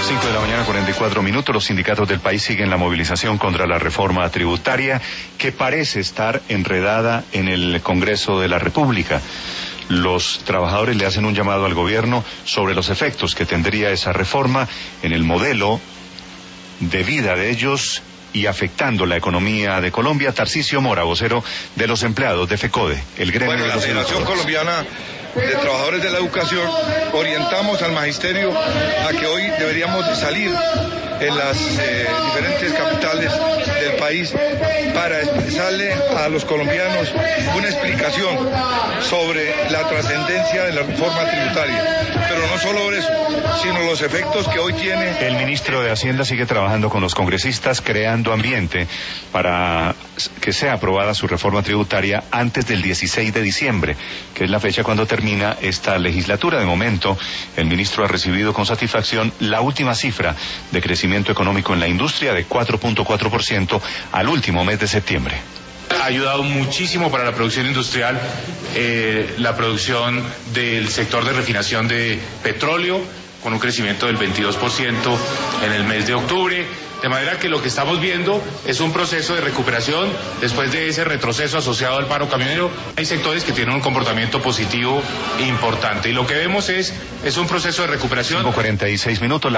5 de la mañana, 44 minutos. Los sindicatos del país siguen la movilización contra la reforma tributaria que parece estar enredada en el Congreso de la República. Los trabajadores le hacen un llamado al gobierno sobre los efectos que tendría esa reforma en el modelo de vida de ellos y afectando la economía de Colombia. Tarcisio Mora, vocero de los empleados de FECODE, el gremio de los Federación Colombiana de Trabajadores de la Educación, orientamos al magisterio a que hoy deberíamos de salir en las diferentes capitales del país para expresarle a los colombianos una explicación sobre la trascendencia de la reforma tributaria. Pero no solo eso, sino los efectos que hoy tiene. El ministro de Hacienda sigue trabajando con los congresistas, creando ambiente para que sea aprobada su reforma tributaria antes del 16 de diciembre, que es la fecha cuando termina esta legislatura. De momento, el ministro ha recibido con satisfacción la última cifra de crecimiento económico en la industria de 4.4% al último mes de septiembre. Ha ayudado muchísimo para la producción industrial, la producción del sector de refinación de petróleo, con un crecimiento del 22% en el mes de octubre. De manera que lo que estamos viendo es un proceso de recuperación después de ese retroceso asociado al paro camionero. Hay sectores que tienen un comportamiento positivo importante y lo que vemos es un proceso de recuperación. 5:46 minutos.